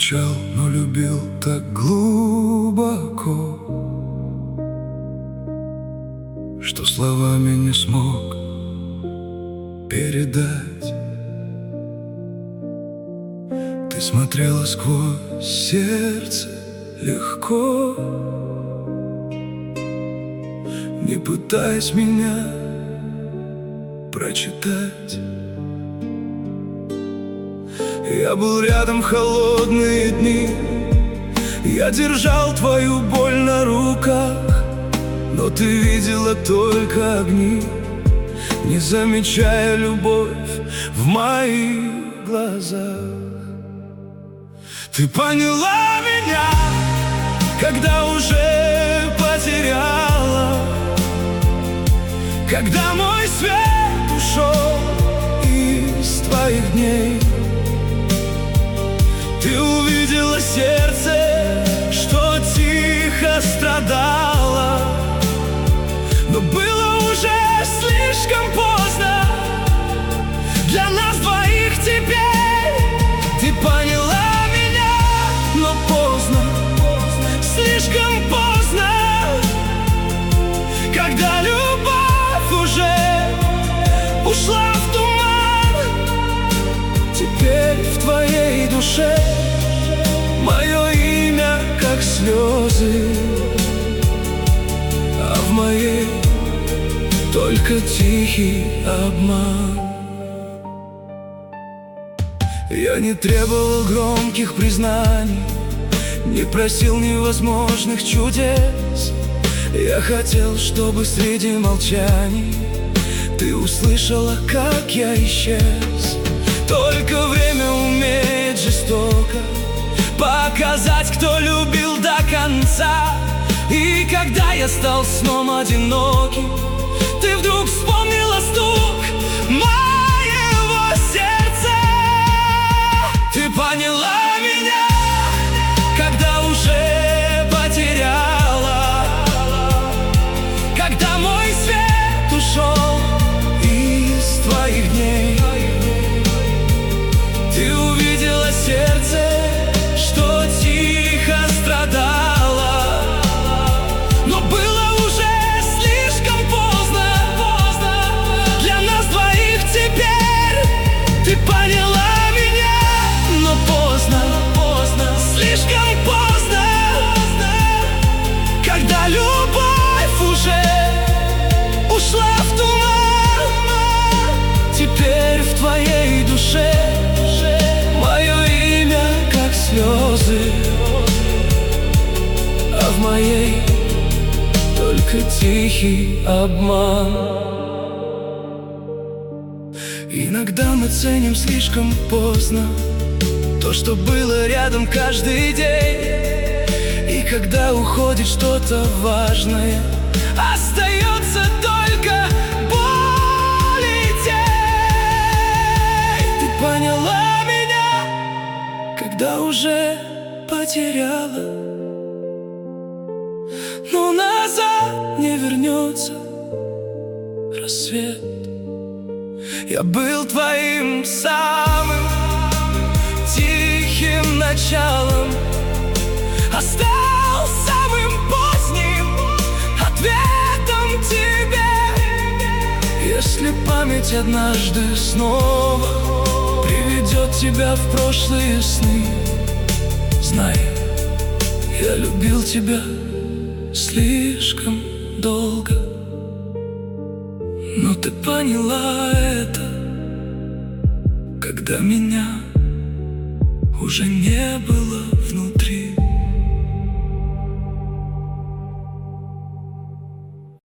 молчал, но любил так глубоко, что словами не смог передать. Ты смотрела сквозь сердце легко, не пытаясь меня прочитать. Я был рядом в холодные дни, я держал твою боль на руках, но ты видела только огни, не замечая любовь в моих глазах. Ты поняла меня, когда уже потеряла, когда мой свет ушел из твоих дней. Ты увидела сердце, что тихо страдало, но было уже слишком поздно для нас двоих теперь. Ты поняла меня, но поздно, слишком поздно, когда любовь уже ушла в туман. Теперь в твоей душе мое имя как слезы, а в моей только тихий обман. Я не требовал громких признаний, не просил невозможных чудес. Я хотел, чтобы среди молчаний ты услышала, как я исчез. Только время умеет жестоко показать, кто любил до конца. И когда я стал сном одиноким, ты вдруг вспомнила стук моего сердца. Ты поняла меня, когда уже потеряла, когда мой свет ушел из твоих дней. Ты увидела сердце, что тихо страдало, но было уже слишком поздно для нас двоих теперь. Ты поняла меня, но поздно, слишком поздно, когда любовь уже ушла в туман. Теперь в твоей душе мое имя как слезы, а в моей только тихий обман. Иногда мы ценим слишком поздно то, что было рядом каждый день. И когда уходит что-то важное, остается только боль и тень. Ты поняла меня, когда уже потеряла, но назад не вернется рассвет. Я был твоим самым тихим началом, а стал самым поздним ответом тебе. Если память однажды снова приведет тебя в прошлые сны, знай, я любил тебя слишком долго. Но ты поняла это, когда меня уже не было внутри.